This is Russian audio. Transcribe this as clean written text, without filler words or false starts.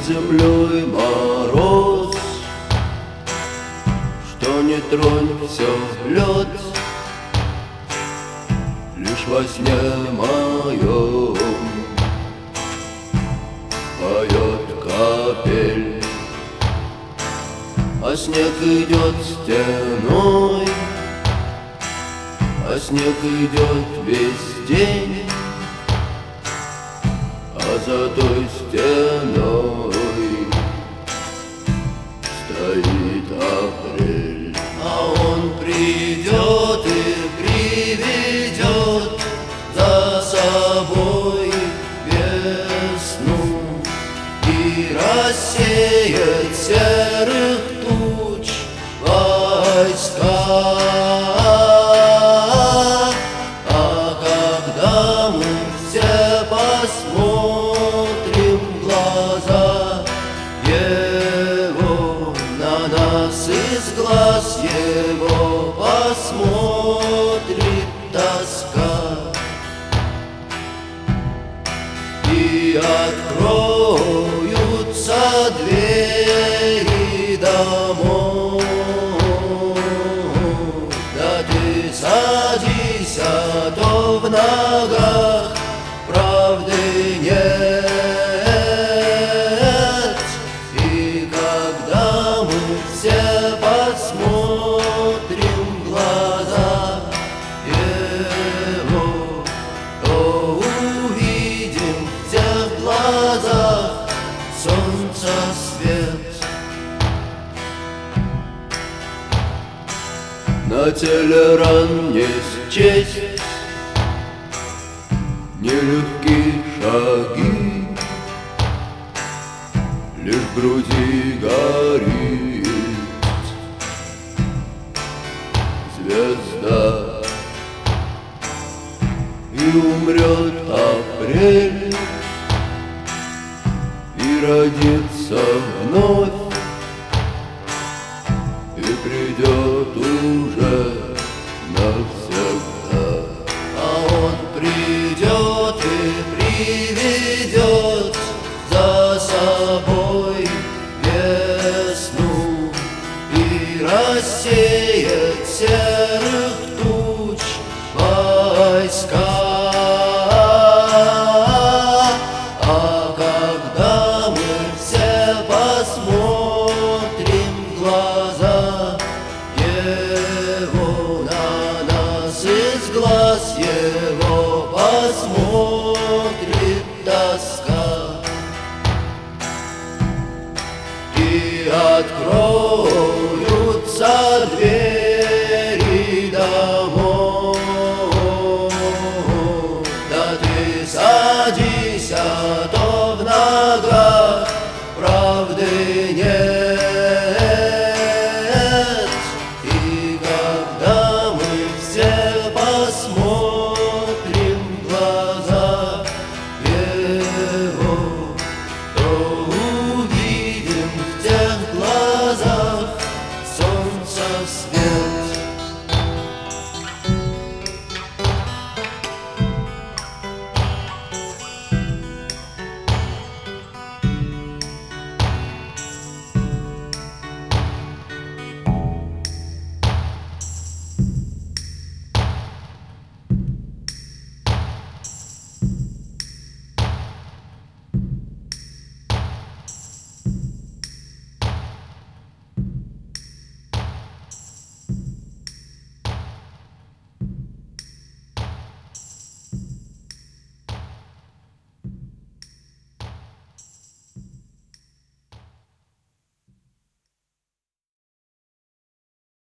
землей мороз, что не тронь, все лед. Лишь во сне моем поет капель, а снег идет стеной, а снег идет весь день, а за той стеной стоит апрель. А он придет и приведет за собой весну и рассеет серых туч войска. А когда мы все посмотрим в глаза его, на нас из глаз его посмотрит тоска, и откроются двери домов. Да ты садись, а то в ногах правды нет. И когда мы все посмотрим в глаза его, то увидим в тех глазах солнца свет. На теле ран не счесть нелегкие шаги, лишь в груди горит звезда, и умрет апрель, и родится вновь, и придет уже навсегда. А он придет и приведет за собой весну и рассеет серых туч войска. А когда мы все посмотрим в глаза его, на нас из глаз его посмотрит тоска, и откроются двери домов. Да ты садись, а